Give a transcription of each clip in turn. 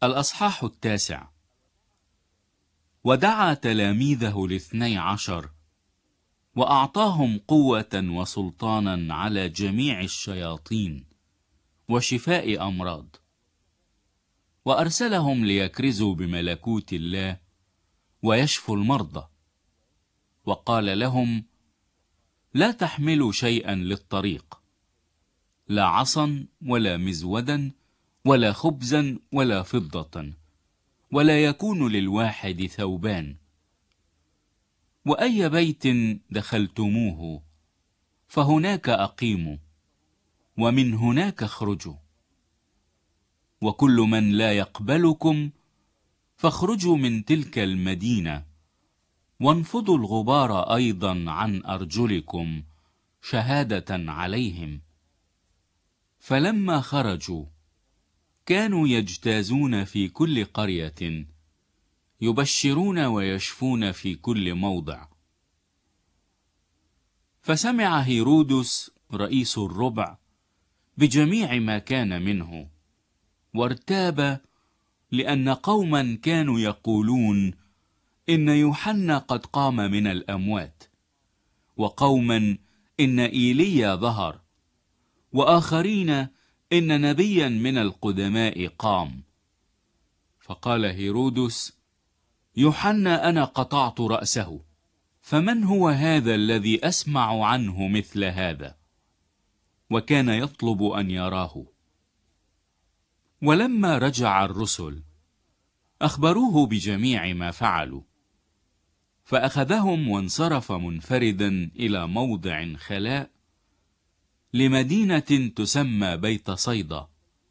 الأصحاح 9. ودعا تلاميذه ال12 وأعطاهم قوة وسلطانا على جميع الشياطين وشفاء أمراض، وأرسلهم ليكرزوا بملكوت الله ويشفوا المرضى. وقال لهم: لا تحملوا شيئا للطريق، لا عصا ولا مزودا ولا خبزا ولا فضة، ولا يكون للواحد ثوبان. وأي بيت دخلتموه فهناك أقيموا، ومن هناك اخرجوا. وكل من لا يقبلكم فاخرجوا من تلك المدينة، وانفضوا الغبار أيضا عن أرجلكم شهادة عليهم. فلما خرجوا كانوا يجتازون في كل قرية، يبشرون ويشفون في كل موضع. فسمع هيرودس رئيس الربع بجميع ما كان منه، وارتاب، لأن قوما كانوا يقولون إن يوحنا قد قام من الأموات، وقوما إن إيليا ظهر، وآخرين إن نبيا من القدماء قام. فقال هيرودس: يوحنا أنا قطعت رأسه، فمن هو هذا الذي أسمع عنه مثل هذا؟ وكان يطلب أن يراه. ولما رجع الرسل أخبروه بجميع ما فعلوا، فأخذهم وانصرف منفردا إلى موضع خلاء لمدينة تسمى بيت صيدا.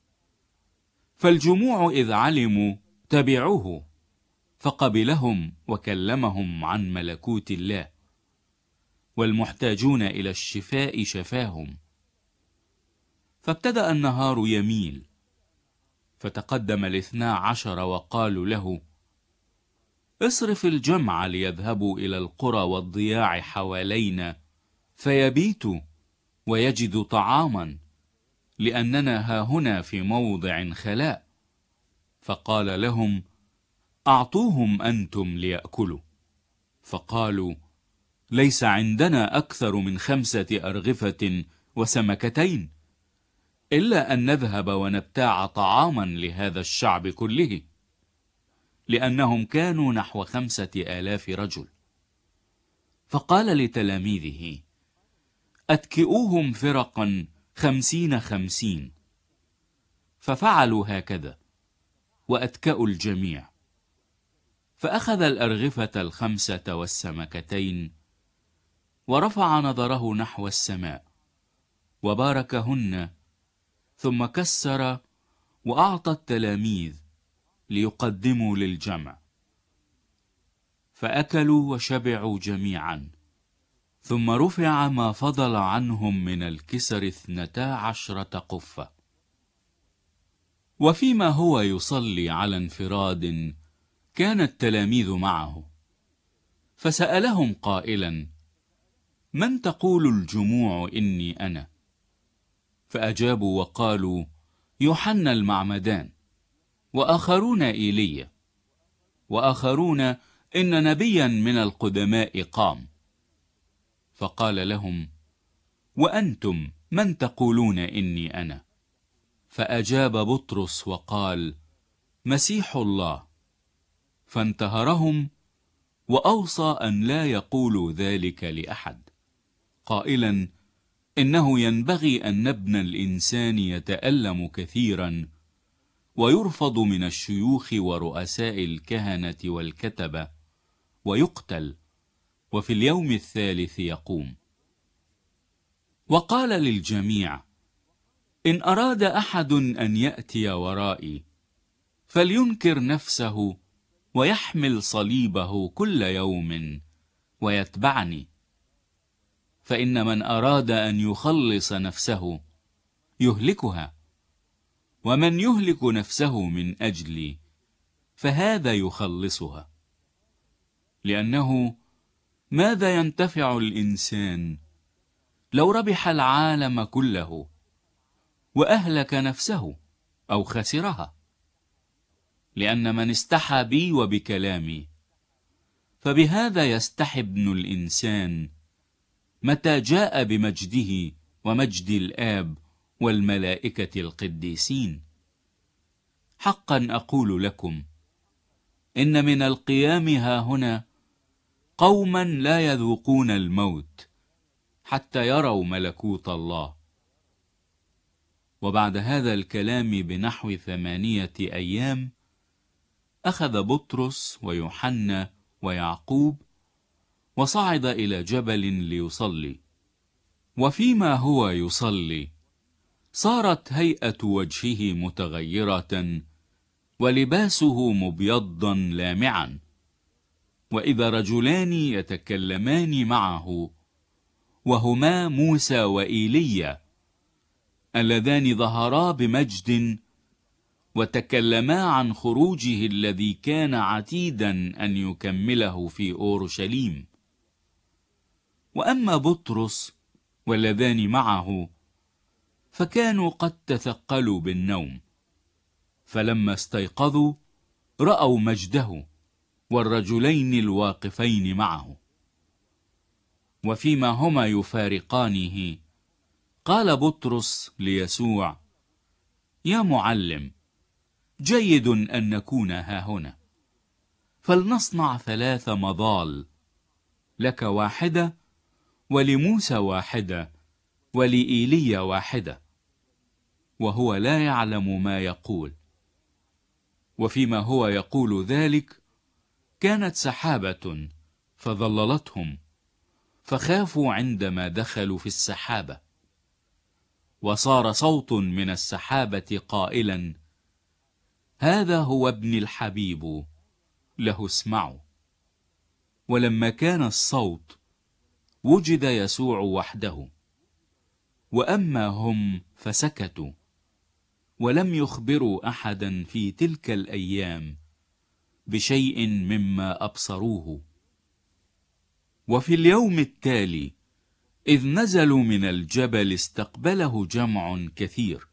فالجموع إذ علموا تبعوه، فقبلهم وكلمهم عن ملكوت الله، والمحتاجون إلى الشفاء شفاهم. فابتدأ النهار يميل، فتقدم ال12 وقالوا له: اصرف الجمع ليذهبوا إلى القرى والضياع حوالينا فيبيتوا ويجدوا طعاما، لأننا هاهنا في موضع خلاء. فقال لهم: أعطوهم أنتم ليأكلوا. فقالوا: ليس عندنا أكثر من 5 أرغفة وسمكتين، إلا أن نذهب ونبتاع طعاما لهذا الشعب كله، لأنهم كانوا نحو 5000 رجل. فقال لتلاميذه: أتكئوهم فرقا 50-50. ففعلوا هكذا، وأتكأوا الجميع. فأخذ الأرغفة 5 والسمكتين، ورفع نظره نحو السماء وباركهن، ثم كسر وأعطى التلاميذ ليقدموا للجمع. فأكلوا وشبعوا جميعا، ثم رفع ما فضل عنهم من الكسر 12 قفة. وفيما هو يصلي على انفراد كان التلاميذ معه، فسألهم قائلا: من تقول الجموع إني أنا؟ فأجابوا وقالوا: يوحنا المعمدان، وآخرون إيليا، وآخرون إن نبيا من القدماء قام. فقال لهم: وأنتم من تقولون إني أنا؟ فأجاب بطرس وقال: مسيح الله. فانتهرهم، وأوصى أن لا يقولوا ذلك لأحد، قائلا: إنه ينبغي أن ابن الإنسان يتألم كثيرا، ويرفض من الشيوخ ورؤساء الكهنة والكتبة، ويقتل، وفي اليوم الثالث يقوم. وقال للجميع: إن أراد أحد أن يأتي ورائي فلينكر نفسه ويحمل صليبه كل يوم ويتبعني. فإن من أراد أن يخلص نفسه يهلكها، ومن يهلك نفسه من أجلي فهذا يخلصها. لأنه ماذا ينتفع الإنسان لو ربح العالم كله وأهلك نفسه أو خسرها؟ لأن من استحى بي وبكلامي فبهذا يستحي ابن الإنسان متى جاء بمجده ومجد الآب والملائكة القديسين. حقا أقول لكم إن من القيام هاهنا قوما لا يذوقون الموت حتى يروا ملكوت الله. وبعد هذا الكلام بنحو 8 أيام أخذ بطرس ويوحنا ويعقوب وصعد إلى جبل ليصلي. وفيما هو يصلي صارت هيئة وجهه متغيرة ولباسه مبيضا لامعا، وإذا رجلان يتكلمان معه وهما موسى وإيليا اللذان ظهرا بمجد وتكلما عن خروجه الذي كان عتيدا أن يكمله في أورشليم. وأما بطرس واللذان معه فكانوا قد تثقلوا بالنوم، فلما استيقظوا رأوا مجده والرجلين الواقفين معه. وفيما هما يفارقانه قال بطرس ليسوع: يا معلم، جيد أن نكون هاهنا، فلنصنع 3 مظال، لك واحدة، ولموسى واحدة، ولإيليا واحدة. وهو لا يعلم ما يقول. وفيما هو يقول ذلك كانت سحابة فظللتهم، فخافوا عندما دخلوا في السحابة. وصار صوت من السحابة قائلا: هذا هو ابن الحبيب، له اسمعوا. ولما كان الصوت وجد يسوع وحده، وأما هم فسكتوا ولم يخبروا أحدا في تلك الأيام بشيء مما أبصروه. وفي اليوم التالي إذ نزلوا من الجبل استقبله جمع كثير،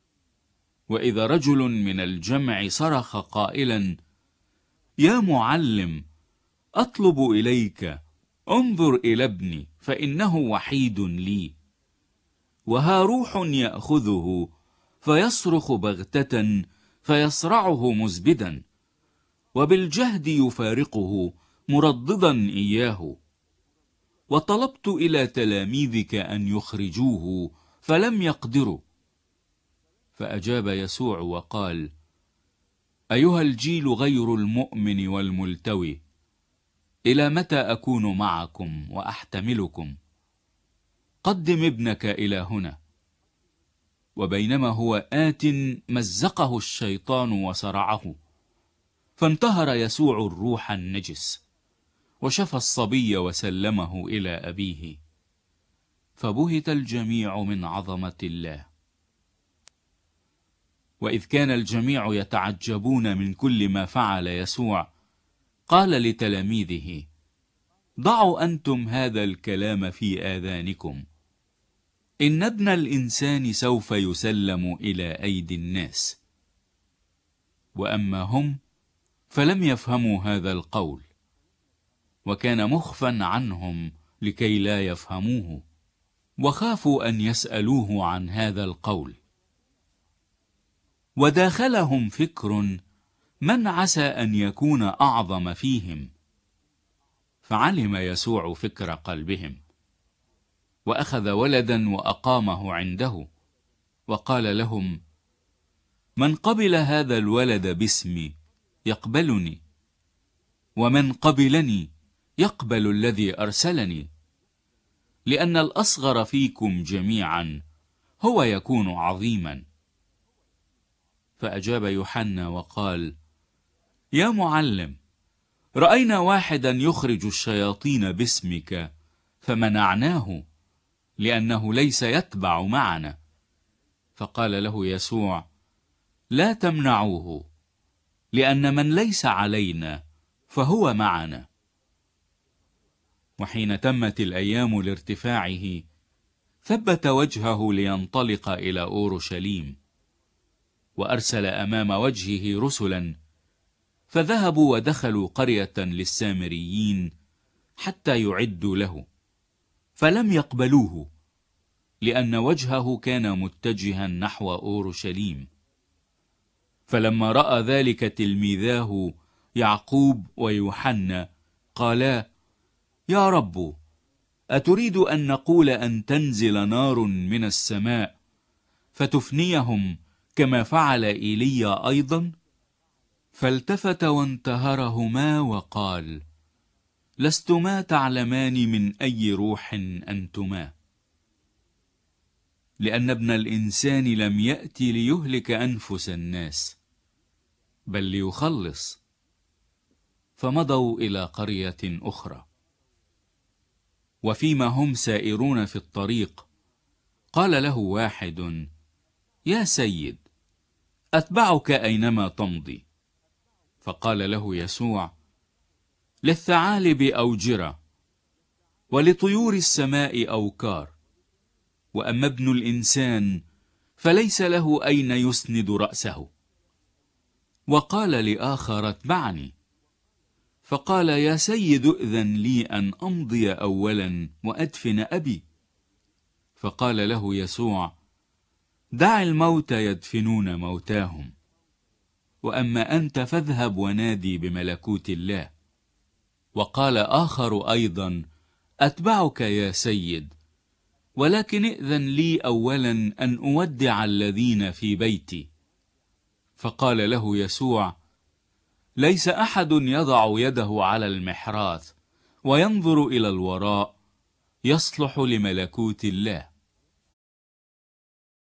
وإذا رجل من الجمع صرخ قائلا: يا معلم، أطلب إليك، انظر إلى ابني، فإنه وحيد لي، وها روح يأخذه فيصرخ بغتة فيصرعه مزبدا، وبالجهد يفارقه مرددا إياه. وطلبت إلى تلاميذك أن يخرجوه فلم يقدروا. فأجاب يسوع وقال: أيها الجيل غير المؤمن والملتوي، إلى متى أكون معكم وأحتملكم؟ قدم ابنك إلى هنا. وبينما هو آت مزقه الشيطان وصرعه، فانتهر يسوع الروح النجس وشفى الصبي وسلمه إلى أبيه، فبهت الجميع من عظمة الله. وإذ كان الجميع يتعجبون من كل ما فعل يسوع، قال لتلاميذه: ضعوا أنتم هذا الكلام في آذانكم، إن ابن الإنسان سوف يسلم إلى أيدي الناس. وأما هم فلم يفهموا هذا القول، وكان مخفا عنهم لكي لا يفهموه، وخافوا أن يسألوه عن هذا القول. وداخلهم فكر من عسى أن يكون أعظم فيهم، فعلم يسوع فكر قلبهم، وأخذ ولدا وأقامه عنده، وقال لهم: من قبل هذا الولد باسمي يقبلني، ومن قبلني يقبل الذي أرسلني، لأن الأصغر فيكم جميعا هو يكون عظيما. فأجاب يوحنا وقال: يا معلم، رأينا واحدا يخرج الشياطين باسمك فمنعناه، لأنه ليس يتبع معنا. فقال له يسوع: لا تمنعوه، لأن من ليس علينا فهو معنا. وحين تمت الأيام لارتفاعه ثبت وجهه لينطلق إلى أورشليم، وأرسل أمام وجهه رسلا فذهبوا ودخلوا قرية للسامريين حتى يعدوا له، فلم يقبلوه لأن وجهه كان متجها نحو أورشليم. فلما رأى ذلك تلميذاه يعقوب ويوحنا قالا: يا رب، أتريد أن نقول أن تنزل نار من السماء فتفنيهم كما فعل إيليا أيضا؟ فالتفت وانتهرهما وقال: لستما تعلمان من أي روح أنتما، لأن ابن الإنسان لم يأتي ليهلك أنفس الناس بل ليخلص. فمضوا إلى قرية أخرى. وفيما هم سائرون في الطريق قال له واحد: يا سيد، أتبعك أينما تمضي. فقال له يسوع: للثعالب أوجرة ولطيور السماء أوكار، وأما ابن الإنسان فليس له أين يسند رأسه. وقال لآخر: اتبعني. فقال: يا سيد، ائذن لي أن أمضي أولا وأدفن أبي. فقال له يسوع: دع الموت يدفنون موتاهم، وأما أنت فاذهب ونادي بملكوت الله. وقال آخر أيضا: أتبعك يا سيد، ولكن ائذن لي أولا أن أودع الذين في بيتي. فقال له يسوع: ليس أحد يضع يده على المحراث وينظر إلى الوراء يصلح لملكوت الله.